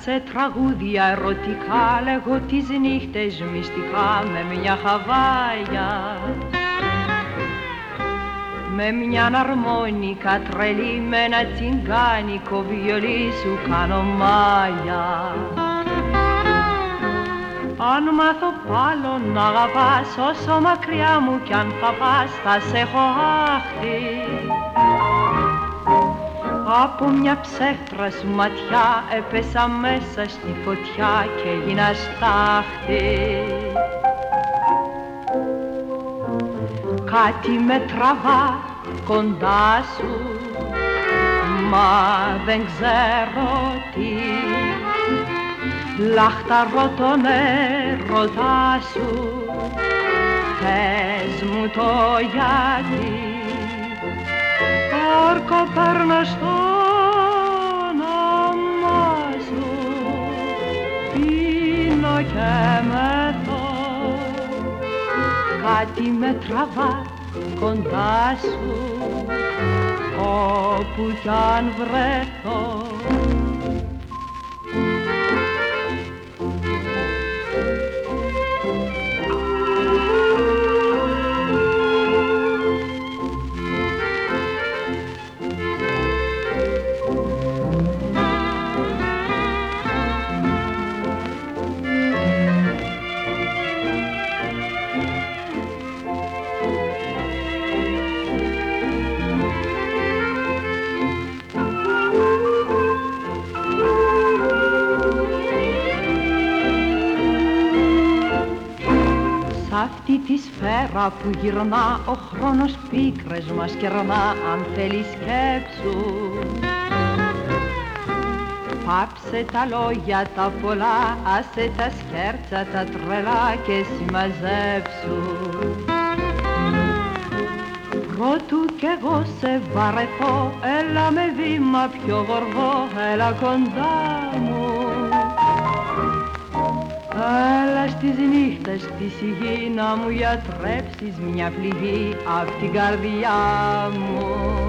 σε τραγούδια ερωτικά, λέγω τις νύχτες μυστικά με μια χαβάγια, με μιαν αρμόνικα τρελή, με ένα τσιγκάνικο βιολί σου κάνω μάγια. Αν μάθω πάλι να αγαπάς, όσο μακριά μου κι αν θα πας, θα σε έχω άχτη. Από μια ψεύτρα σου ματιά έπεσα μέσα στη φωτιά και έγινα στάχτη. Κάτι με τραβά κοντά σου, μα δεν ξέρω τι. Λάχταρω τον έρωτά σου, πες μου το γιατί. Όρκο παίρνω στο όνομά σου, πίνω και μεθώ. Κάτι με τραβά κοντά σου, όπου κι αν βρεθώ. Αυτή τη σφαίρα που γυρνά, ο χρόνος πίκρες μας κερνά, αν θέλει σκέψου. Πάψε τα λόγια τα πολλά, άσε τα σκέρτσα τα τρελά και συμμαζέψου. Πρότου κι εγώ σε βαρεθώ, έλα με βήμα πιο γοργό, έλα κοντά μου. Έλα στις νύχτες της γη να μου γιατρέψεις μια πληγή απ' την καρδιά μου.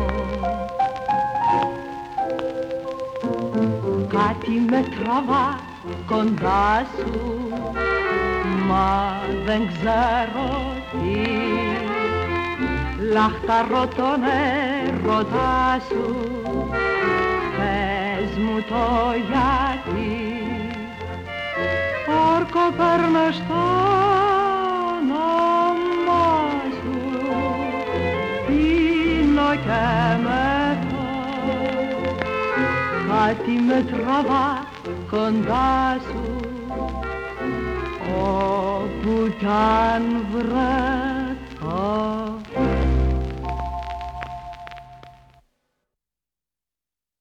Κάτι με τραβά κοντά σου, μα δεν ξέρω τι. Λάχταρω τον έρωτά σου, πες μου το γιατί. Όρκο παίρνω στο όνομά σου, πίνω και μεθώ. Κάτι με τραβά κοντά σου, όπου κι αν βρεθώ.